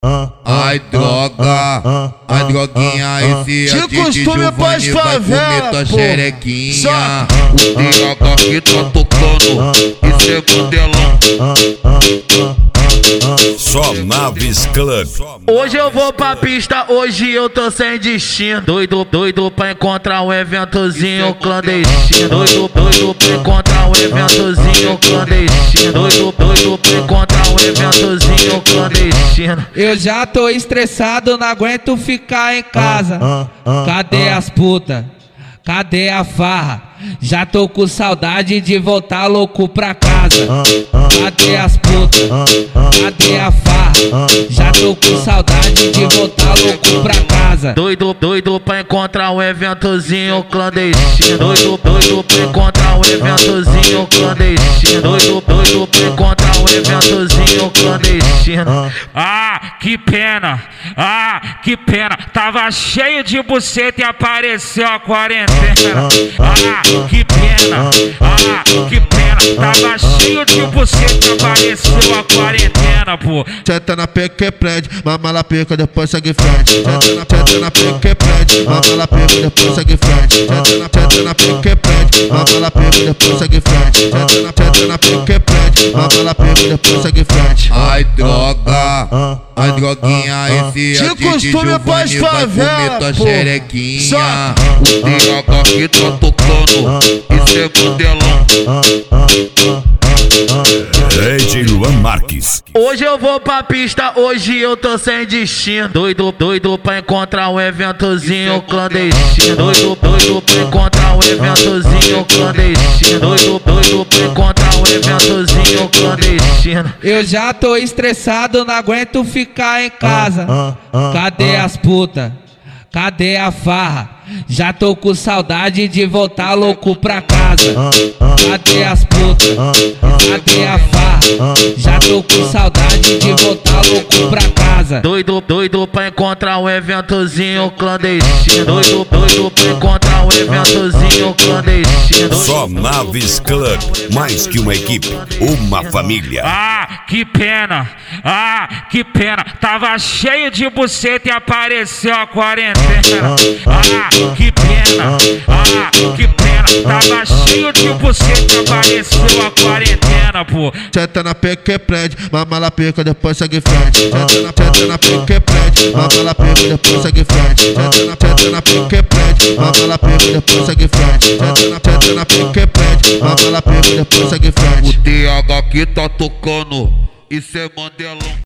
Ai droga, ai droguinha, esse é de Giovanni vai comer tua xerequinha. O DH que tá tocando, isso é modelão. Só Naves Club. Hoje eu vou pra pista, hoje eu tô sem destino. Doido pra encontrar um eventozinho clandestino. Doido pra encontrar um eventozinho clandestino. Doido pra encontrar um eventozinho clandestino. Eu já tô estressado, não aguento ficar em casa. Cadê as putas? Cadê a farra? Já tô com saudade de voltar louco pra casa. Cadê as putas? Cadê a farra? Já tô com saudade de voltar louco pra casa. Doido pra encontrar um eventozinho clandestino. Doido pra encontrar um eventozinho clandestino. Doido pra encontrar um eventozinho clandestino. Ah, que pena, que pena. Tava cheio de buceta e apareceu a quarentena. Ah, que pena, que pena. Tava cheio de buceta e apareceu a quarentena, pô. Senta na pica e prende, mama lá pica, depois segue frente. Senta na pica e prende, mama lá pica, depois segue frente. Senta na pica e prende, mama lá pica, depois segue frente. Senta na pica e prende, mama lá pica, depois segue frente. Ai droga, ai droguinha, esse é de Giovanni vai comer tua xerequinha. O DH que tá tocando, isso é modelão. DJ Luan Marques. Hoje eu vou pra pista, hoje eu tô sem destino. Doido pra encontrar um eventozinho clandestino. Doido pra encontrar um eventozinho clandestino. Doido pra encontrar um eventozinho clandestino. Eu já tô estressado, não aguento ficar em casa. Cadê as putas? Cadê a farra? Já tô com saudade de voltar louco pra casa. Cadê as putas? Cadê a farra? Já tô com saudade de voltar louco pra casa. Doido pra encontrar um eventozinho clandestino. Doido pra encontrar um eventozinho clandestino. Só Naves Club, mais que uma equipe, uma família. Ah, que pena, que pena. Tava cheio de buceta e apareceu a quarentena. Ah, que pena, que pena. Tava cheio de buceta e apareceu a quarentena, pô. Senta na pica e prende, mama lá pica, depois segue frente. Senta na pica e prende, mama lá pica, depois segue frente. Senta na pica e prende, mama lá pica, depois segue frente. Senta na pica e prende, mama lá pica, depois segue frente. O DH que tá tocando, isso é modelão.